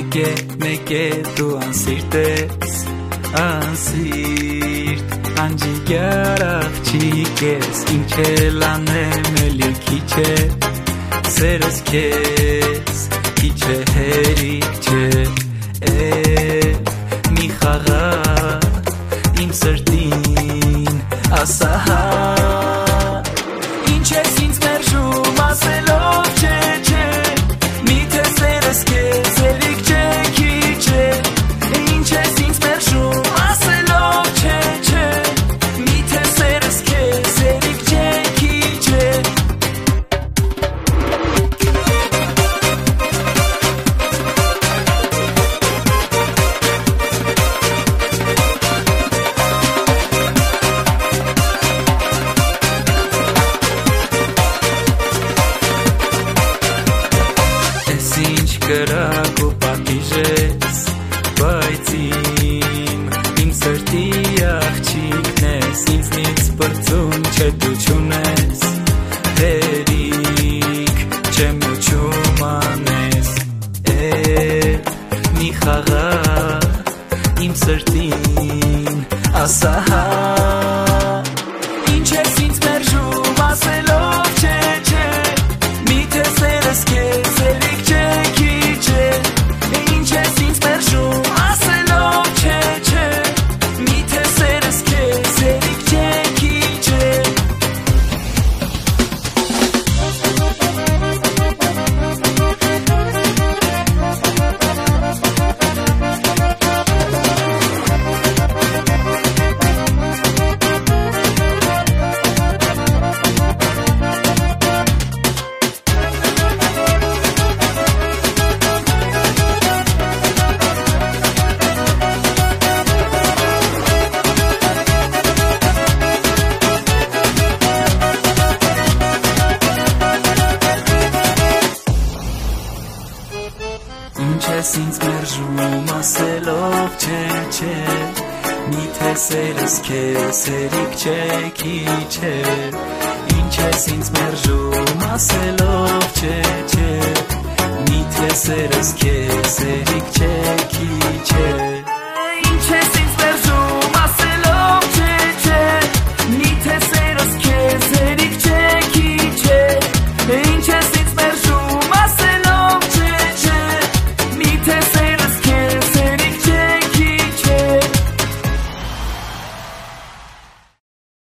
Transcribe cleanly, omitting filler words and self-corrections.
մեկ է դու անսիրտ ես, անսիրտ անջիգար աղջիկ ես, ինչ էլ անեմ էլի քիչ է, սերս քեզ քիչ է հերիք չէ, մի խաղա իմ սրտին ասա հա, ինչ ես ինձ մերժում ասելով չէ չէ, միթե սերս քեզ հերիք չէ քիչ է, ինչ ես ինձ մերժում ասելով չէ չէ, միթե սերս քեզ հերիք չէ քիչ է. Գրակ ու պատիժես, բայց իմ սրտի աղջիկն ես, ինձնից պրծում չէ դու չունես, հերիք չեմ ու չում անես, մի խաղա իմ սրտին ասա հա, ինչ ես ինձ մերժում ասելով չէ չէ, միթե սերս քեզ հերիք չէ Ինչ ես ինձ մերժում ասելով չէ չէ, միթե սերս քեզ հերիք չէ քիչ է, ինչ ես ինձ մերժում ասելով չէ չէ, միթե սերս քեզ